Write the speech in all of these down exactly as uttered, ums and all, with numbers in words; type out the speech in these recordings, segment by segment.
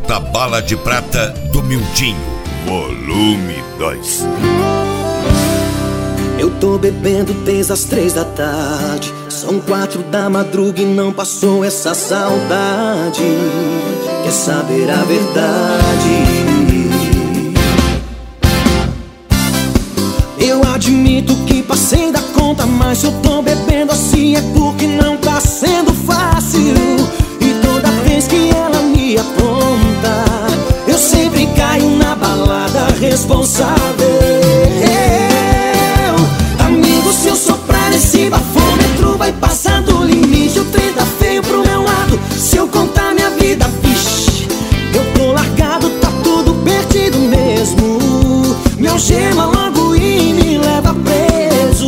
Volta Bala de Prata do Mildinho, volume dois. Eu tô bebendo desde as três da tarde. São quatro da madruga e não passou essa saudade. Quer saber a verdade? Eu admito que passei da conta, mas se eu tô bebendo assim é porque não tá sendo fácil. E toda vez que ela me apronta, eu sempre caio na balada responsável. Amigo, se eu soprar esse bafômetro vai passar do limite. O trem tá feio pro meu lado. Se eu contar minha vida, vixe, eu tô largado, tá tudo perdido mesmo. Me algema logo e me leva preso.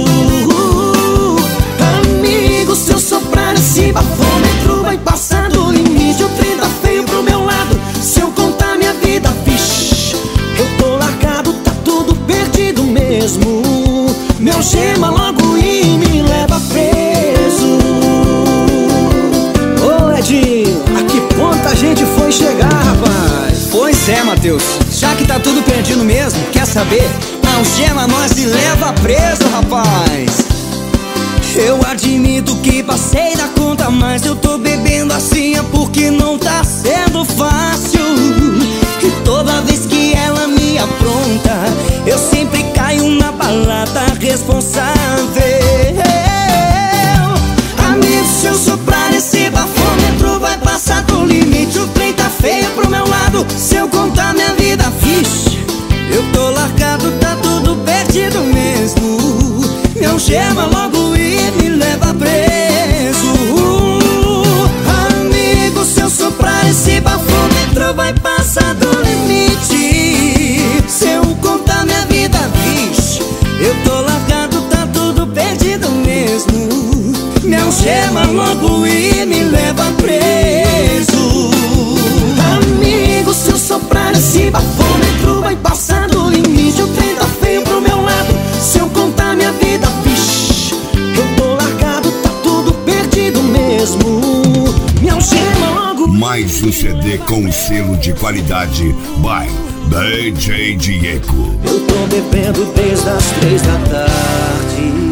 Amigo, se eu soprar esse bafômetro vai passar do limite. O trem tá feio pro meu lado. Se eu contar minha vida, vixe, eu tô largado, tá tudo perdido mesmo. Me algema logo e me leva preso. Ô Edinho, a que ponto a gente foi chegar, rapaz? Pois é, Matheus, já que tá tudo perdido mesmo, quer saber? Algema nós e leva preso, rapaz. Eu admito que passei da conta, mas eu tô bebendo assim é porque não tá sendo fácil. E toda vez que ela me apronta, eu sempre caio na balada responsável. Amigo, se eu soprar esse bafômetro vai passar do limite. O trem tá feio pro meu lado. Se eu contar minha vida, vixe, eu tô largado, tá tudo perdido mesmo. Me algema logo e me leva preso. Amigo, se eu soprar esse bafômetro vai passar do limite. Se eu contar minha vida, vixe, eu tô largado, tá tudo perdido mesmo. Me algema logo e me leva preso. Amigo, se eu soprar esse bafômetro vai passar do limite. O trem tá feio pro meu lado. Se eu contar minha vida, vixe, eu tô largado, tá tudo perdido mesmo. Me algema logo. Mais um C D com selo de qualidade by D J Diego. Eu tô bebendo desde as três da tarde.